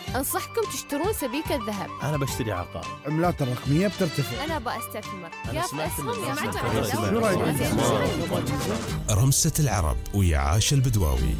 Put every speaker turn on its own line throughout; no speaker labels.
أنصحكم تشترون سبيكة ذهب.
أنا بشتري عقار.
عملات الرقمية بترتفع.
أنا بأستثمر يا في أسهم يا
في رمسة العرب ويا عاش البدواوي.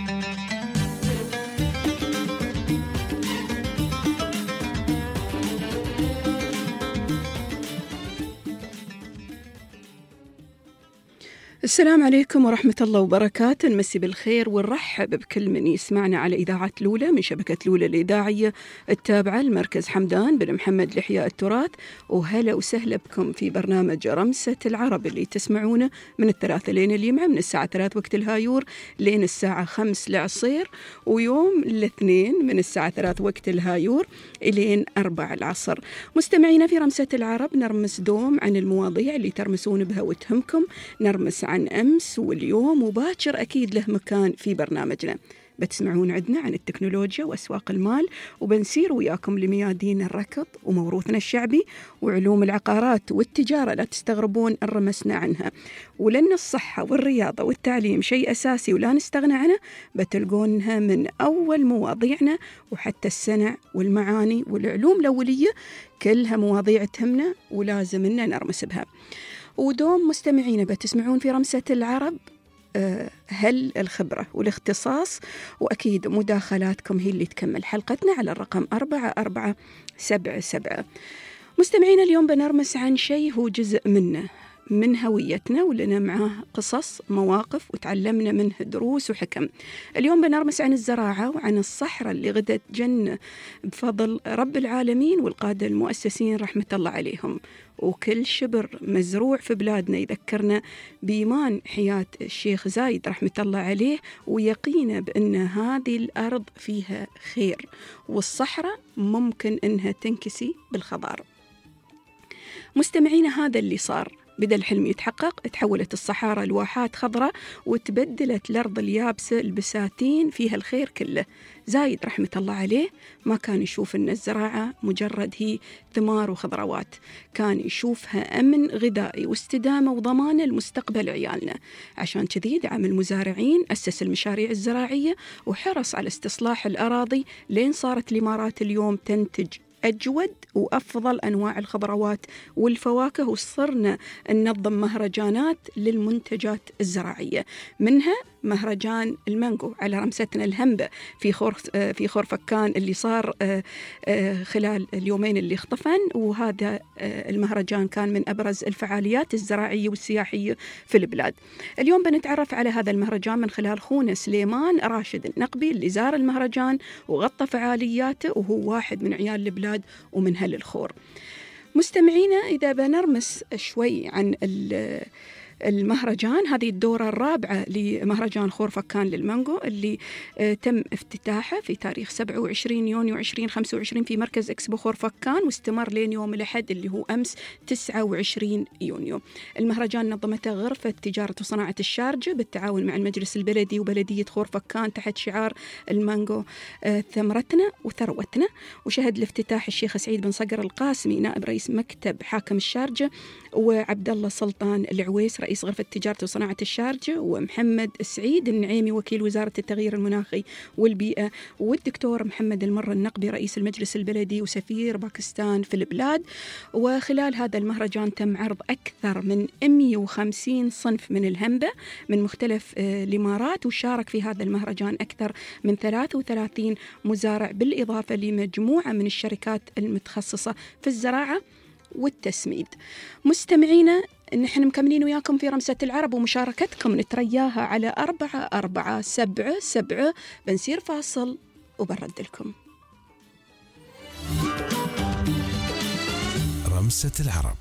السلام عليكم ورحمة الله وبركاته. نمسي بالخير ونرحب بكل من يسمعنا على إذاعة لولة من شبكة لولة الإذاعية التابعة لمركز حمدان بن محمد لإحياء التراث. وهلا وسهلا بكم في برنامج رمسة العرب اللي تسمعونه من الثلاثة لين اليمعة، من الساعة 3 وقت الهايور لين الساعة 5 العصير، ويوم الاثنين من الساعة 3 وقت الهايور لين 4 العصر. مستمعينا في رمسة العرب نرمس دوم عن المواضيع اللي ترمسون بها وتهمكم، نرمس عن أمس واليوم وباكر أكيد له مكان في برنامجنا. بتسمعون عندنا عن التكنولوجيا وأسواق المال، وبنسير وياكم لميادين الركض وموروثنا الشعبي وعلوم العقارات والتجارة، لا تستغربون الرمسنا عنها. ولأن الصحة والرياضة والتعليم شيء أساسي ولا نستغنى عنه، بتلقونها من أول مواضيعنا، وحتى السنع والمعاني والعلوم الأولية كلها مواضيع تهمنا ولازم إننا نرمس بها. ودوم مستمعين بتسمعون في رمسة العرب هل الخبرة والاختصاص، وأكيد مداخلاتكم هي اللي تكمل حلقتنا على الرقم 4477. مستمعين اليوم بنرمس عن شيء هو جزء من هويتنا، ولنا معاه قصص مواقف وتعلمنا منه دروس وحكم. اليوم بنرمس عن الزراعة وعن الصحراء اللي غدت جنة بفضل رب العالمين والقادة المؤسسين رحمة الله عليهم. وكل شبر مزروع في بلادنا يذكرنا بإيمان حياة الشيخ زايد رحمة الله عليه، ويقينا بأن هذه الأرض فيها خير، والصحراء ممكن أنها تنكسي بالخضار. مستمعين هذا اللي صار، بدأ الحلم يتحقق، تحولت الصحارى لواحات خضراء، وتبدلت الأرض اليابسة البساتين فيها الخير كله. زايد رحمة الله عليه ما كان يشوف أن الزراعة مجرد هي ثمار وخضروات، كان يشوفها أمن غذائي واستدامة وضمانة لمستقبل عيالنا. عشان كذي دعم المزارعين، أسس المشاريع الزراعية، وحرص على استصلاح الأراضي لين صارت الإمارات اليوم تنتج أجود وأفضل أنواع الخضروات والفواكه، وصرنا ننظم مهرجانات للمنتجات الزراعية، منها مهرجان المانجو على رمستنا الهمبة في خورفكان اللي صار خلال اليومين اللي اختفن. وهذا المهرجان كان من أبرز الفعاليات الزراعية والسياحية في البلاد. اليوم بنتعرف على هذا المهرجان من خلال خونا سليمان راشد النقبي اللي زار المهرجان وغطى فعالياته، وهو واحد من عيال البلاد ومن هل الخور. مستمعينا إذا بنرمس شوي عن المهرجان، هذه الدورة الرابعة لمهرجان خورفكان للمانجو اللي تم افتتاحه في تاريخ 27 يونيو 2025 في مركز إكسبو خورفكان، واستمر لين يوم الأحد اللي هو أمس 29 يونيو. المهرجان نظمته غرفة تجارة وصناعة الشارجة بالتعاون مع المجلس البلدي وبلدية خورفكان تحت شعار المانجو ثمرتنا وثروتنا. وشهد الافتتاح الشيخ سعيد بن صقر القاسمي نائب رئيس مكتب حاكم الشارجة، وعبد الله سلطان العويس رئيس غرفة تجارة وصناعة الشارجة، ومحمد سعيد النعيمي وكيل وزارة التغيير المناخي والبيئة، والدكتور محمد المر النقبي رئيس المجلس البلدي وسفير باكستان في البلاد. وخلال هذا المهرجان تم عرض أكثر من 150 صنف من الهمبة من مختلف الإمارات، وشارك في هذا المهرجان أكثر من 33 مزارع، بالإضافة لمجموعة من الشركات المتخصصة في الزراعة والتسميد. مستمعينا نحن مكملين وياكم في رمسة العرب، ومشاركتكم نترياها على 4477. بنسير فاصل وبرد لكم.
رمسة العرب.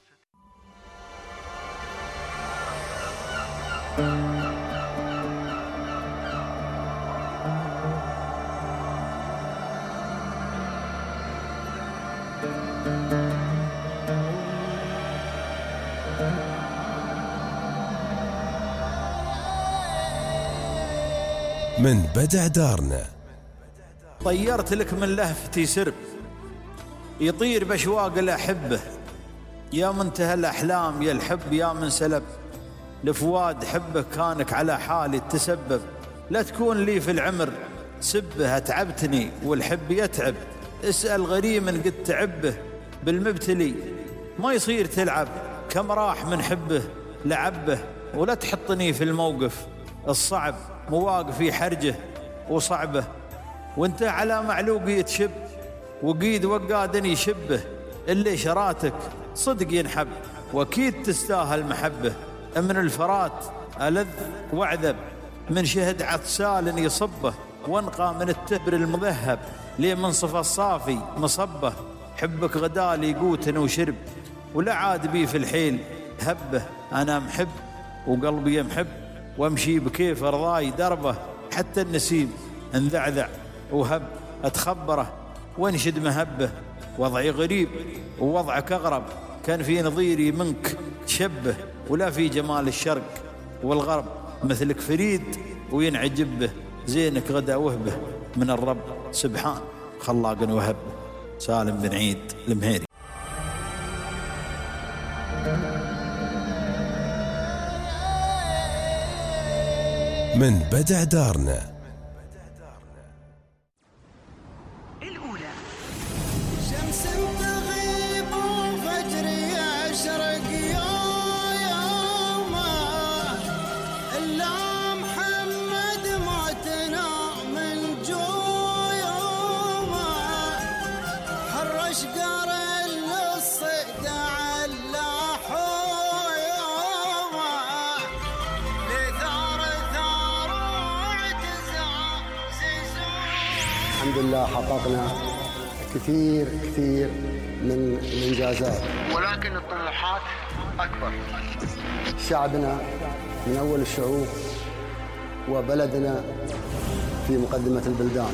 من بدع دارنا
طيرت لك من لهفتي سرب يطير بأشواق الأحبة، يا منتهى الأحلام يا الحب يا من سلب لفواد حبك كانك على حالي تسبب. لا تكون لي في العمر سبه أتعبتني والحب يتعب، اسأل غريم قد تعبه بالمبتلي، ما يصير تلعب كم راح من حبه لعبه، ولا تحطني في الموقف الصعب، مواقفي حرجه وصعبه، وانت على معلوق يتشب وقيد وقاد يشبه، اللي شراتك صدق ينحب واكيد تستاهل محبه، من الفرات ألذ وعذب، من شهد عطسال يصبه، وانقى من التبر المذهب، ليه من صفى الصافي مصبه، حبك غدالي قوتن وشرب، ولا عاد بي في الحيل هبه، أنا محب وقلبي محب، وامشي بكيف رضاي دربه، حتى النسيم انذعذع وهب، أتخبره وانشد مهبه، وضعي غريب ووضعك أغرب، كان في نظيري منك تشبه، ولا في جمال الشرق والغرب مثلك فريد وينعجب به، زينك غدا وهبه من الرب سبحان خلاق وهب. سالم بن عيد المهيري.
من بدع دارنا
الأولى. شمس تغيب وفجر يشرق يوما، إلا محمد موتنا من جويوما، حرش قار الصيد على حيوما، لثار ثار وعجزا سيزون.
الحمد لله حققنا كثير من الإنجازات،
ولكن الطموحات أكبر.
شعبنا من أول الشعوب وبلدنا في مقدمة البلدان.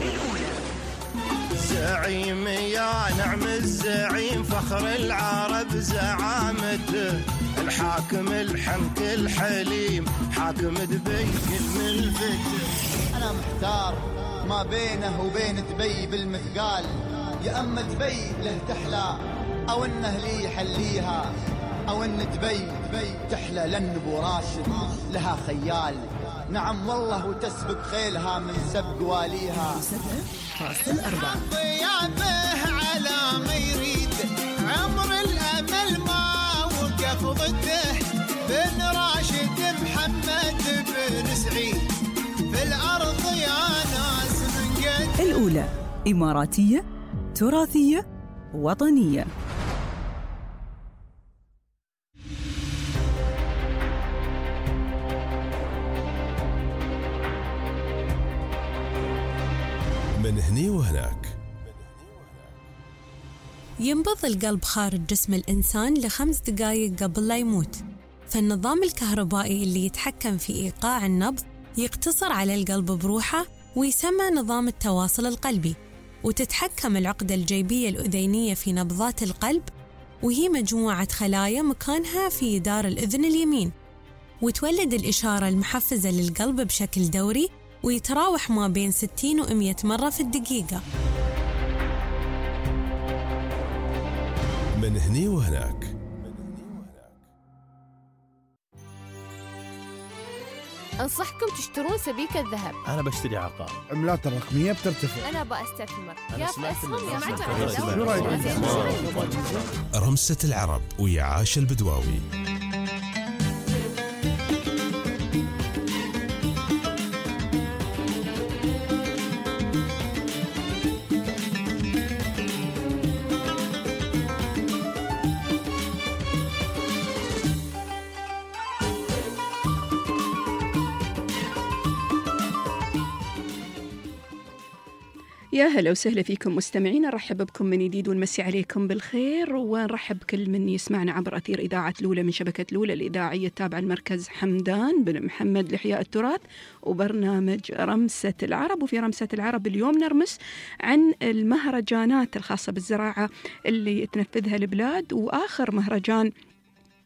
زعيم يا نعم الزعيم، فخر العرب زعامته، الحاكم الحنك الحليم، حاكم دبي الملفت.
أنا محتار ما بينه وبين دبي بالمثقال، يا أما دبي له تحلى أو إنه لي يحليها، أو إن دبي تحلى لأن أبو راشد لها خيال. نعم والله وتسبق خيلها من سبق واليها. ضيافه على ما يريد، عمر الأمل ما وقف ضده، بن راشد محمد بن سعيد في الأرض يا ناس من قد.
الأولى إماراتية تراثية وطنية.
من هني وهناك.
ينبض القلب خارج جسم الإنسان ل5 دقائق قبل لا يموت، فالنظام الكهربائي اللي يتحكم في إيقاع النبض يقتصر على القلب بروحه ويسمى نظام التواصل القلبي، وتتحكم العقدة الجيبية الأذينية في نبضات القلب، وهي مجموعة خلايا مكانها في جدار الأذن اليمين، وتولد الإشارة المحفزة للقلب بشكل دوري، ويتراوح ما بين 60 و100 مرة في الدقيقة.
من هني وهناك.
أنصحكم تشترون سبيكة ذهب.
أنا بشتري عقار. عملات الرقمية بترتفع.
أنا بأستثمر. يا في أسهم يا
رمسة العرب ويا عاش البدواوي.
يا هلا وسهلا فيكم مستمعين، نرحب بكم من جديد ونمسي عليكم بالخير، ونرحب بكل من يسمعنا عبر أثير إذاعة لولة من شبكة لولة الإذاعية التابعة المركز حمدان بن محمد لإحياء التراث، وبرنامج رمسة العرب. وفي رمسة العرب اليوم نرمس عن المهرجانات الخاصة بالزراعة اللي تنفذها البلاد، وآخر مهرجان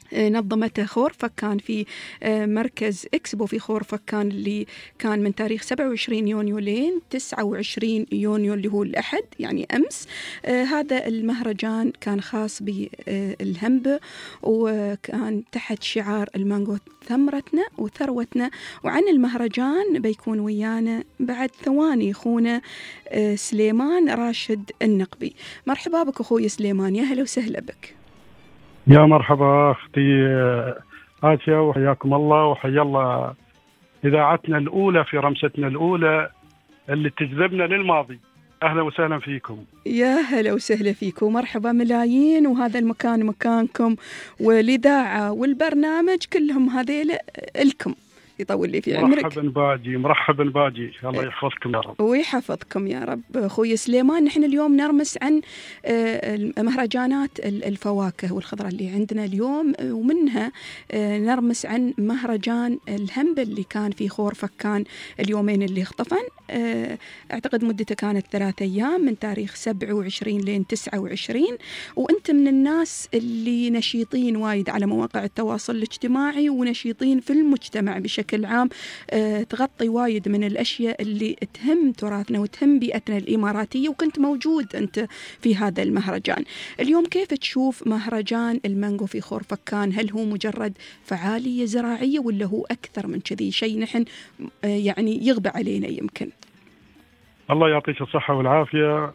نظمته خور فكان في مركز إكسبو في خور فكان، اللي كان من تاريخ 27 يونيو لين 29 يونيو اللي هو الأحد يعني أمس. هذا المهرجان كان خاص بالهمبة، وكان تحت شعار المانجو ثمرتنا وثروتنا. وعن المهرجان بيكون ويانا بعد ثواني أخونا سليمان راشد النقبي. مرحبا بك أخوي سليمان، يا هلا وسهلا بك.
يا مرحبا أختي آسيا، وحياكم الله وحيا الله إذاعتنا الأولى في رمستنا الأولى اللي تجذبنا للماضي. أهلا وسهلا فيكم.
يا هلا وسهلا فيكم، مرحبا ملايين، وهذا المكان مكانكم، والإذاعة والبرنامج كلهم هذيل لكم، يطول لي في عمرك.
مرحبا باجي، الله يحفظكم يا رب
ويحفظكم يا رب. أخوي سليمان، نحن اليوم نرمس عن مهرجانات الفواكه والخضرة اللي عندنا اليوم، ومنها نرمس عن مهرجان الهمبة اللي كان في خور فكان اليومين اللي اختفن. أعتقد مدته كانت 3 أيام من تاريخ 27 لين 29. وأنت من الناس اللي نشيطين وايد على مواقع التواصل الاجتماعي ونشيطين في المجتمع بشكل عام، تغطي وايد من الأشياء اللي تهم تراثنا وتهم بيئتنا الإماراتية، وكنت موجود أنت في هذا المهرجان. اليوم كيف تشوف مهرجان المانجو في خور فكان؟ هل هو مجرد فعالية زراعية ولا هو أكثر من كذي، شيء نحن يعني يغبى علينا يمكن؟
الله يعطيك الصحة والعافية.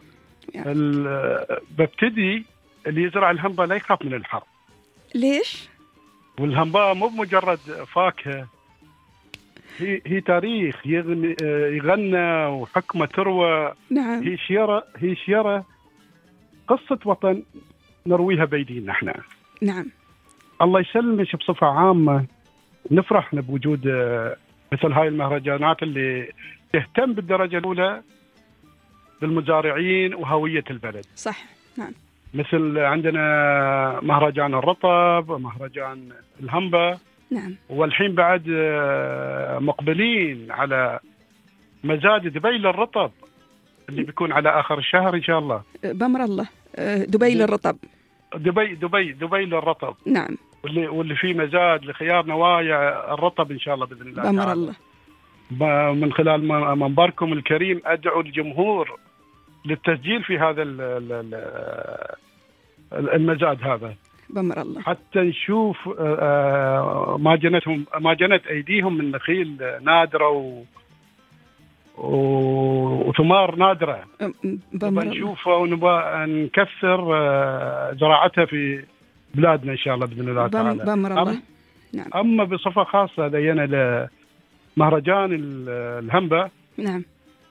ببتدي اللي يزرع الهمبة لا يخاف من الحر.
ليش؟
والهمبة مو بمجرد فاكهة، هي تاريخ يغنى وحكمة تروى.
نعم.
هي شيرة قصة وطن نرويها بيدينا احنا.
نعم.
الله يسلمك. بصفة عامة نفرح بوجود مثل هاي المهرجانات اللي تهتم بالدرجة الأولى بالمزارعين وهوية البلد.
صح. نعم.
مثل عندنا مهرجان الرطب، مهرجان الهمبة.
نعم.
والحين بعد مقبلين على مزاد دبي للرطب اللي بيكون على آخر الشهر إن شاء الله.
بأمر الله. دبي للرطب.
دبي للرطب.
نعم.
واللي فيه مزاد لخيار نوايا الرطب إن شاء الله بإذن الله.
بأمر الله.
من خلال منبركم الكريم أدعو الجمهور للتسجيل في هذا المزاد هذا.
بأمر الله.
حتى نشوف ما جنت أيديهم من نخيل نادرة وثمار نادرة.
بأمر الله.
نشوفها ونبغى نكثر زراعتها في بلادنا إن شاء الله بإذن الله تعالى.
بأمر الله. نعم.
أما بصفة خاصة لينا لمهرجان الهمبة.
نعم.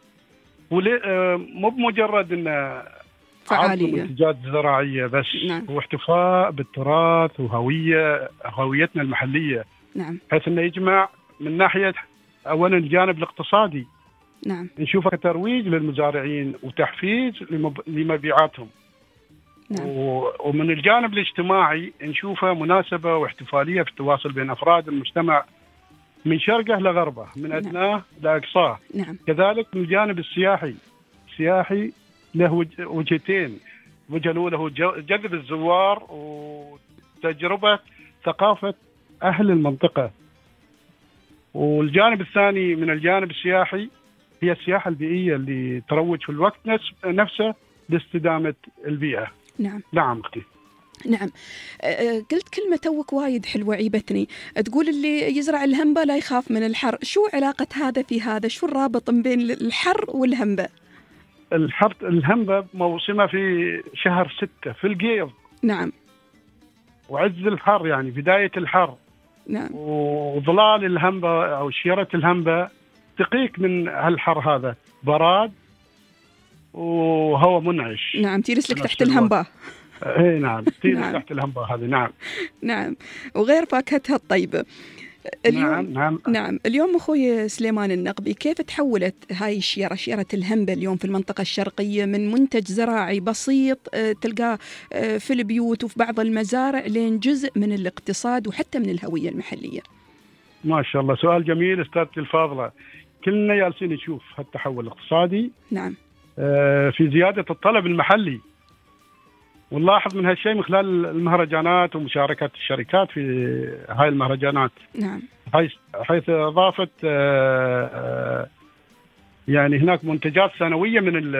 مو بمجرد إنه
فعالية
منتجات زراعية بس.
نعم.
هو احتفاء بالتراث وهويتنا المحلية.
نعم.
بحيث إنه يجمع من ناحية أولا الجانب الاقتصادي.
نعم.
نشوفه كترويج للمزارعين وتحفيز لمبيعاتهم.
نعم.
ومن الجانب الاجتماعي نشوفه مناسبة واحتفالية في التواصل بين أفراد المجتمع من شرقه لغربه، من أدناه لأقصاه.
نعم.
كذلك من الجانب السياحي له وجهتين. وجه الأولى هو جذب الزوار وتجربة ثقافة أهل المنطقة، والجانب الثاني من الجانب السياحي هي السياحة البيئية اللي تروج في الوقت نفسه لاستدامة البيئة.
نعم.
نعم أختي.
نعم. قلت كلمة توك وايد حلوة عيبتني، تقول اللي يزرع الهمبة لا يخاف من الحر. شو علاقة هذا في هذا؟ شو الرابط بين الحر والهمبة؟
الهمبة موسمها في شهر 6 في القيض.
نعم.
وعز الحر يعني بداية الحر.
نعم.
وظلال الهمبة أو شيرة الهمبة تقيك من هالحر هذا، براد وهواء منعش.
نعم. تيرس لك تحت الهمبة.
اي نعم. تيرس تحت الهمبة هذه. نعم.
نعم. وغير فاكهتها الطيبة. اليوم نعم. اليوم أخوي سليمان النقبي، كيف تحولت هاي شيرة الهمبة اليوم في المنطقة الشرقية من منتج زراعي بسيط تلقاه في البيوت وفي بعض المزارع لين جزء من الاقتصاد وحتى من الهوية المحلية؟
ما شاء الله، سؤال جميل أستاذتي الفاضلة. كلنا جالسين نشوف هالتحول الاقتصادي.
نعم.
في زيادة الطلب المحلي ونلاحظ من هالشيء من خلال المهرجانات ومشاركة الشركات في هاي المهرجانات.
نعم.
حيث أضافت يعني هناك منتجات سنوية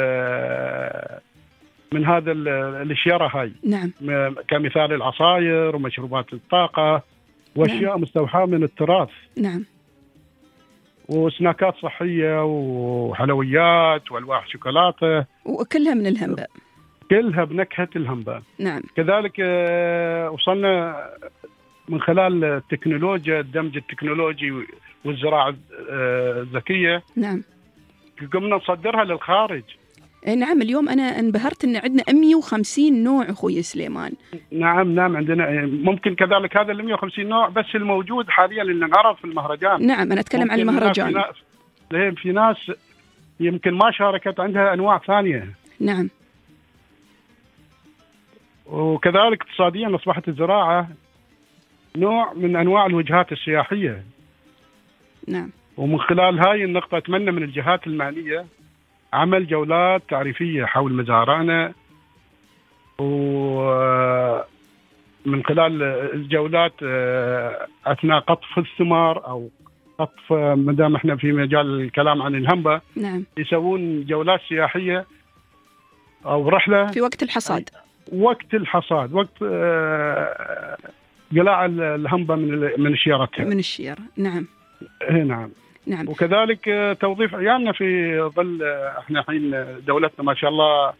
من هذا الشيارة هاي.
نعم.
كمثال العصائر ومشروبات الطاقة وأشياء مستوحاة من التراث.
نعم.
وسناكات صحية وحلويات وألواح شوكولاتة
وكلها من الهنبة،
كلها بنكهة الهنبة.
نعم.
كذلك وصلنا من خلال التكنولوجيا، الدمج التكنولوجي والزراعة الذكية.
نعم.
قمنا نصدرها للخارج.
نعم. اليوم أنا انبهرت أن عندنا 150 نوع أخوي سليمان.
نعم عندنا ممكن كذلك هذا 150 نوع بس الموجود حاليا اللي نعرف في المهرجان.
نعم، أنا أتكلم عن المهرجان.
في ناس يمكن ما شاركت عندها أنواع ثانية.
نعم.
وكذلك اقتصاديا أصبحت الزراعة نوع من أنواع الوجهات السياحية.
نعم.
ومن خلال هاي النقطة أتمنى من الجهات المعنية عمل جولات تعريفية حول مزارعنا، ومن خلال الجولات أثناء قطف الثمار أو قطف، مدام احنا في مجال الكلام عن الهنبة.
نعم.
يسوون جولات سياحية أو رحلة
في وقت الحصاد.
وقت قلاع الهنبة من شيارتها.
من الشيارة. نعم.
نعم. وكذلك توظيف عيالنا في ظل احنا الحين دولتنا ما شاء الله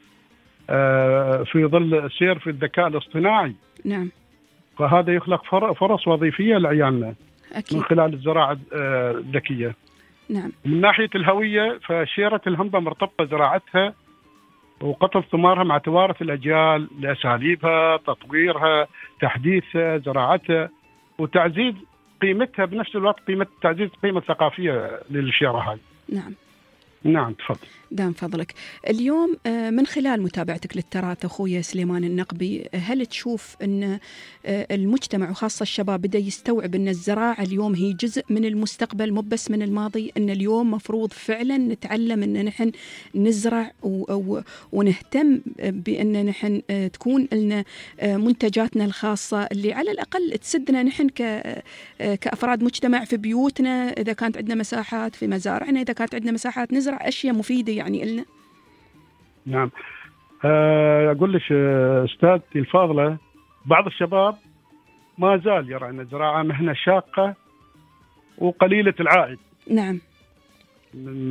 في ظل السير في الذكاء الاصطناعي.
نعم.
فهذا يخلق فرص وظيفية لعيالنا.
أكيد.
من خلال الزراعة الذكية.
نعم.
من ناحية الهوية فشيرة الهنبة مرتبطة زراعتها وقطف ثمارها مع توارث الأجيال لأساليبها، تطويرها، تحديثها، زراعتها، وتعزيز قيمتها بنفس الوقت، تعزيز القيمة الثقافية للشيرة هاي. نعم تفضل.
دام فضلك. اليوم من خلال متابعتك للتراث أخوي سليمان النقبي، هل تشوف أن المجتمع وخاصة الشباب بدأ يستوعب أن الزراعة اليوم هي جزء من المستقبل مو بس من الماضي، أن اليوم مفروض فعلا نتعلم أن نحن نزرع ونهتم بأن نحن تكون لنا منتجاتنا الخاصة اللي على الأقل تسدنا نحن كأفراد مجتمع في بيوتنا، إذا كانت عندنا مساحات في مزارعنا، إذا كانت عندنا مساحات نزرع أشياء مفيدة يعني إلنا.
نعم. أقول لك أستاذتي الفاضلة، بعض الشباب ما زال يرى أن الزراعة مهنة شاقة وقليلة العائد.
نعم.
من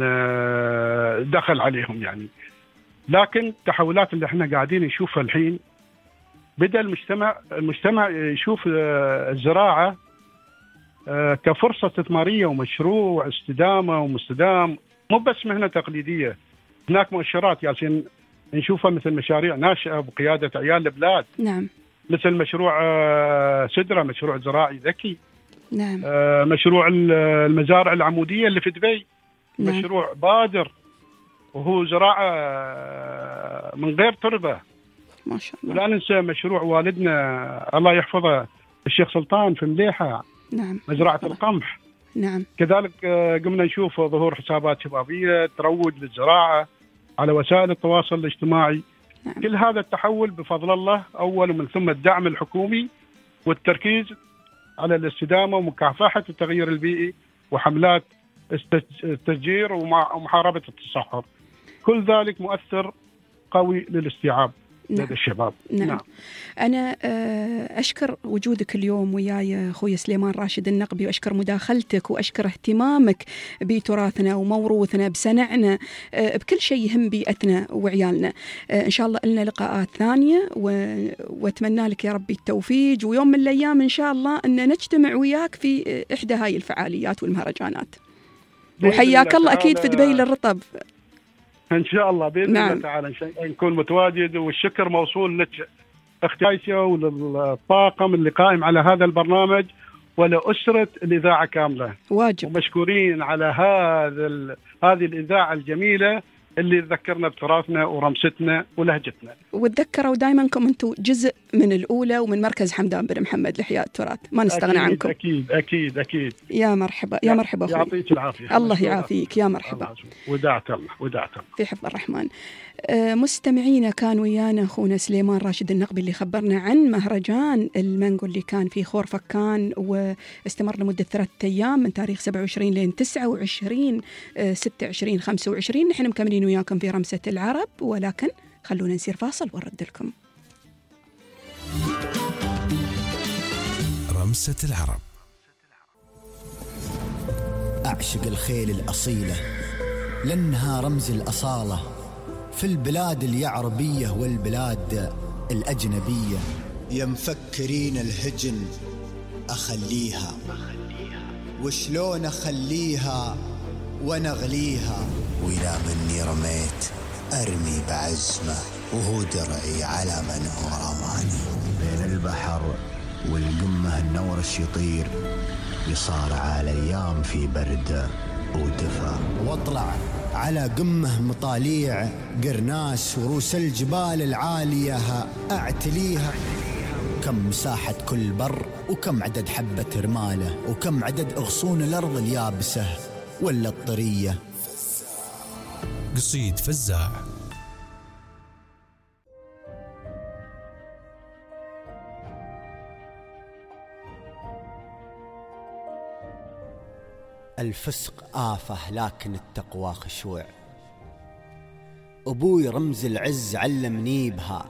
دخل عليهم يعني، لكن التحولات اللي احنا قاعدين نشوفها الحين بدأ المجتمع يشوف الزراعة كفرصة استثمارية ومشروع استدامة ومستدام، مو بس مهنة تقليدية. هناك مؤشرات ياسين نشوفها مثل مشاريع ناشئة بقيادة عيال البلاد.
نعم.
مثل مشروع سدرة، مشروع زراعي ذكي.
نعم.
مشروع المزارع العمودية اللي في دبي.
نعم.
مشروع بادر وهو زراعة من غير تربة.
ما شاء الله.
ولا ننسى مشروع والدنا الله يحفظه الشيخ سلطان في مليحة.
نعم.
مزرعة القمح.
نعم.
كذلك قمنا نشوف ظهور حسابات شبابية تروج للزراعة على وسائل التواصل الاجتماعي.
نعم.
كل هذا التحول بفضل الله أول ومن ثم الدعم الحكومي والتركيز على الاستدامة ومكافحة التغير البيئي وحملات التشجير ومحاربة التصحر. كل ذلك مؤثر قوي للاستيعاب لدى الشباب.
نعم. أنا أشكر وجودك اليوم وياي أخوي سليمان راشد النقبي، وأشكر مداخلتك وأشكر اهتمامك بتراثنا وموروثنا بسنعنا بكل شيء يهم بيئتنا وعيالنا. إن شاء الله لنا لقاءات ثانية وأتمنى لك يا ربي التوفيق، ويوم من الأيام إن شاء الله أن نجتمع وياك في إحدى هاي الفعاليات والمهرجانات. وحياك الله أكيد في دبي للرطب
إن شاء الله بإذن الله تعالى نكون متواجد. والشكر موصول لك أختي عائشة وللطاقم اللي قائم على هذا البرنامج ولأسرة الإذاعة كاملة.
واجب.
ومشكورين على هذه الإذاعة الجميلة اللي تذكرنا بتراثنا ورمستنا ولهجتنا.
وتذكروا دائما انكم انتم جزء من الاولى ومن مركز حمدان بن محمد لإحياء التراث، ما نستغنى عنكم.
اكيد اكيد اكيد.
يا مرحبا يا مرحبا اخوي.
يعطيك العافيه.
الله يعافيك يا مرحبا.
وداعت الله وداعت الله.
في حفظ الرحمن. مستمعينا كان ويانا اخونا سليمان راشد النقبي اللي خبرنا عن مهرجان المانجو اللي كان في خور فكان واستمر لمدة 3 أيام من تاريخ 27 لين 29 26 25. نحن مكملين وياكم في رمسة العرب، ولكن خلونا نسير فاصل ونرد لكم.
رمسة العرب.
أعشق الخيل الأصيلة لأنها رمز الأصالة في البلاد اليعربية والبلاد الأجنبية. يا مفكرين الهجن أخليها، وشلون أخليها ونغليها، وإذا مني رميت أرمي بعزمه وهو درعي على من هو رماني. بين البحر والقمة النورش يطير، يصارع الأيام في برد ودفا، واطلع على قمه مطاليع قرناس ورؤوس الجبال العالية أعتليها. كم مساحة كل بر، وكم عدد حبة رماله، وكم عدد أغصون الأرض اليابسة ولا الطرية.
قصيد فزاع.
الفسق آفة لكن التقوى خشوع، أبوي رمز العز علمني بها،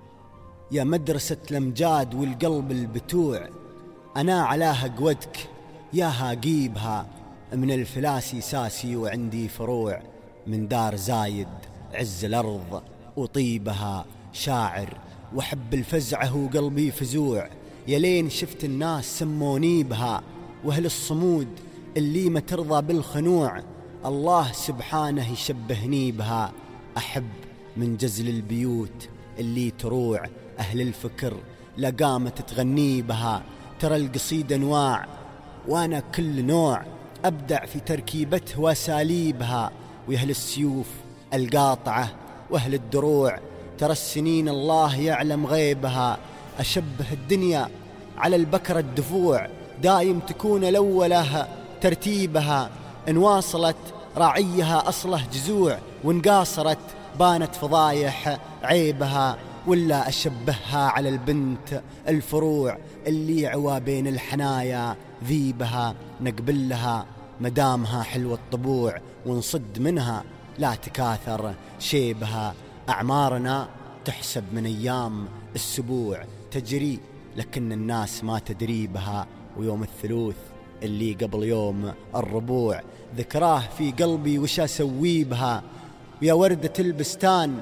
يا مدرسة الأمجاد والقلب البتوع، أنا علاها قودك ياها قيبها، من الفلاسي ساسي وعندي فروع، من دار زايد عز الأرض وطيبها، شاعر وحب الفزعة وقلبي فزوع، يلين شفت الناس سموني بها، وأهل الصمود اللي ما ترضى بالخنوع، الله سبحانه يشبهني بها. أحب من جزل البيوت اللي تروع، أهل الفكر لقامت تغني بها، ترى القصيد أنواع وأنا كل نوع، أبدع في تركيبته وأساليبها، وأهل السيوف القاطعة وأهل الدروع، ترى السنين الله يعلم غيبها، أشبه الدنيا على البكرة الدفوع، دايم تكون الأولها ترتيبها، إن واصلت راعيها أصله جزوع، وإن قاصرت بانت فضايح عيبها، ولا أشبهها على البنت الفروع اللي عوا بين الحنايا ذيبها، نقبل لها مدامها حلو الطبوع، ونصد منها لا تكاثر شيبها، أعمارنا تحسب من أيام السبوع، تجري لكن الناس ما تدري بها، ويوم الثلوث اللي قبل يوم الربوع، ذكراه في قلبي وش أسوي بها، ويا وردة البستان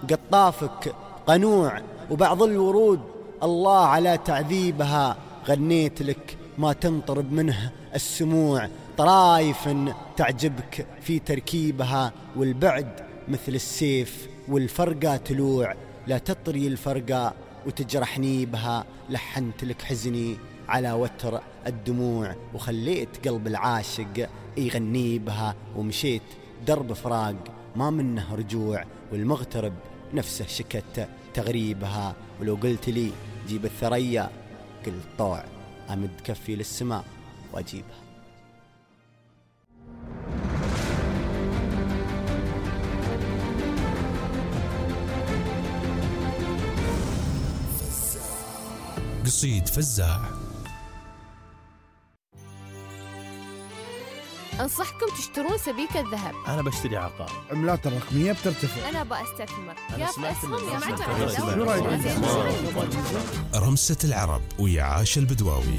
قطافك قنوع، وبعض الورود الله على تعذيبها، غنيت لك ما تنطرب منه السموع، طرايف تعجبك في تركيبها، والبعد مثل السيف والفرقة تلوع، لا تطري الفرقة وتجرحني بها، لحنت لك حزني على وتر الدموع، وخليت قلب العاشق يغني بها، ومشيت درب فراق ما منه رجوع، والمغترب نفسه شكت تغريبها، ولو قلت لي جيب الثريا قلت طوع، أمد كفي للسماء وأجيبها.
قصيد فزاع.
أنصحكم تشترون سبيكة ذهب.
أنا بشتري عقار. عملات الرقمية بترتفع.
أنا بأستثمر.
أنا
سمعت
رمسة العرب ويا عاش البدواوي.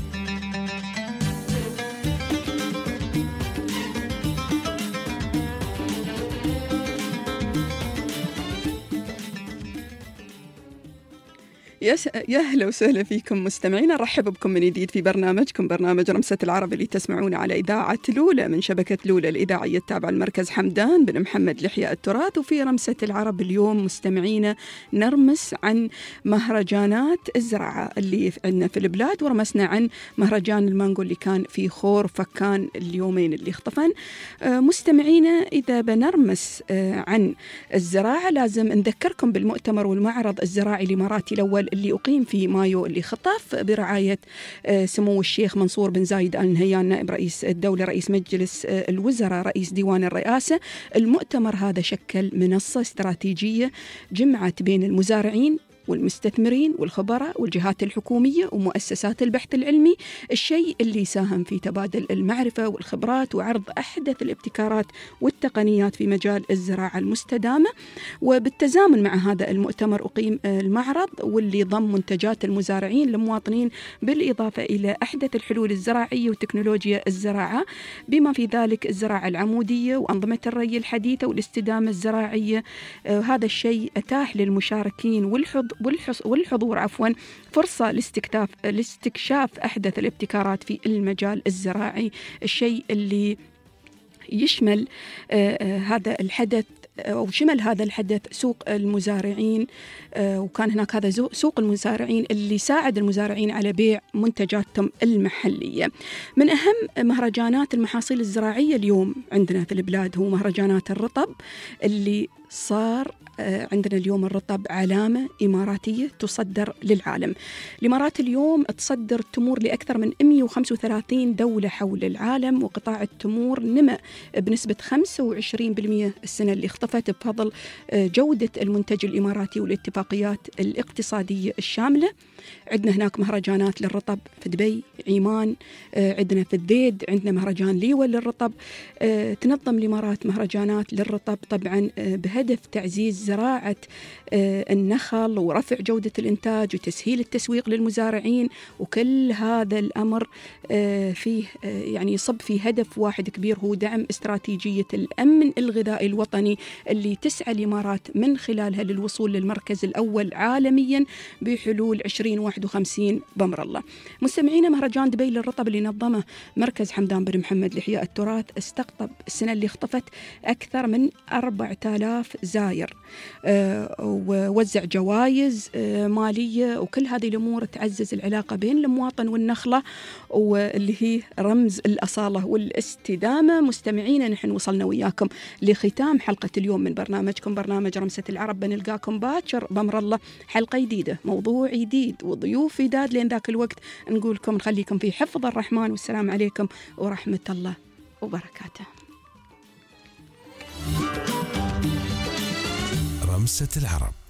يا أهلا وسهلا فيكم مستمعين، نرحب بكم من جديد في برنامجكم برنامج رمسة العرب اللي تسمعون على إذاعة لولة من شبكة لولة الإذاعية التابعة لمركز حمدان بن محمد لإحياء التراث. وفي رمسة العرب اليوم مستمعينا نرمس عن مهرجانات الزراعة اللي عندنا في البلاد، ورمسنا عن مهرجان المانجو اللي كان في خور فكان اليومين اللي اختفن. مستمعينا إذا بنرمس عن الزراعة لازم نذكركم بالمؤتمر والمعرض الزراعي الإماراتي الأول اللي أقيم في مايو اللي خطف برعاية سمو الشيخ منصور بن زايد آل نهيان نائب رئيس الدولة رئيس مجلس الوزراء رئيس ديوان الرئاسة. المؤتمر هذا شكل منصة استراتيجية جمعت بين المزارعين والمستثمرين والخبراء والجهات الحكومية ومؤسسات البحث العلمي، الشيء اللي ساهم في تبادل المعرفة والخبرات وعرض أحدث الابتكارات والتقنيات في مجال الزراعة المستدامة. وبالتزامن مع هذا المؤتمر أقيم المعرض واللي ضم منتجات المزارعين للمواطنين بالإضافة إلى أحدث الحلول الزراعية وتكنولوجيا الزراعة بما في ذلك الزراعة العمودية وأنظمة الري الحديثة والاستدامة الزراعية. هذا الشيء أتاح للمشاركين والحضور فرصة لاستكشاف أحدث الابتكارات في المجال الزراعي، الشيء اللي يشمل هذا الحدث أو شمل هذا الحدث سوق المزارعين. وكان هناك هذا سوق المزارعين اللي ساعد المزارعين على بيع منتجاتهم المحلية. من أهم مهرجانات المحاصيل الزراعية اليوم عندنا في البلاد هو مهرجانات الرطب اللي صار عندنا اليوم. الرطب علامة إماراتية تصدر للعالم. الإمارات اليوم تصدر تمور لأكثر من 135 دولة حول العالم، وقطاع التمور نمى بنسبة 25% السنة اللي اختفت بفضل جودة المنتج الإماراتي والاتفاقيات الاقتصادية الشاملة. عندنا هناك مهرجانات للرطب في دبي، عمان، عندنا في الذيد، عندنا مهرجان ليوة للرطب. تنظم الإمارات مهرجانات للرطب طبعا بهدف تعزيز زراعة النخل ورفع جودة الإنتاج وتسهيل التسويق للمزارعين، وكل هذا الأمر فيه يعني يصب في هدف واحد كبير هو دعم استراتيجية الأمن الغذائي الوطني اللي تسعى الإمارات من خلالها للوصول للمركز الأول عالميا بحلول 2051 بأمر الله. مستمعينا مهرجان دبي للرطب اللي نظمه مركز حمدان بن محمد لإحياء التراث استقطب السنة اللي اختفت أكثر من 4000 زائر، ووزع جوائز مالية، وكل هذه الأمور تعزز العلاقة بين المواطن والنخلة واللي هي رمز الأصالة والاستدامة. مستمعينا نحن وصلنا وياكم لختام حلقة اليوم من برنامجكم برنامج رمسة العرب. بنلقاكم باكر بأمر الله حلقة جديدة موضوع جديد وضيوف جداد. لين ذاك الوقت نقولكم نخليكم في حفظ الرحمن والسلام عليكم ورحمة الله وبركاته.
رمسة العرب.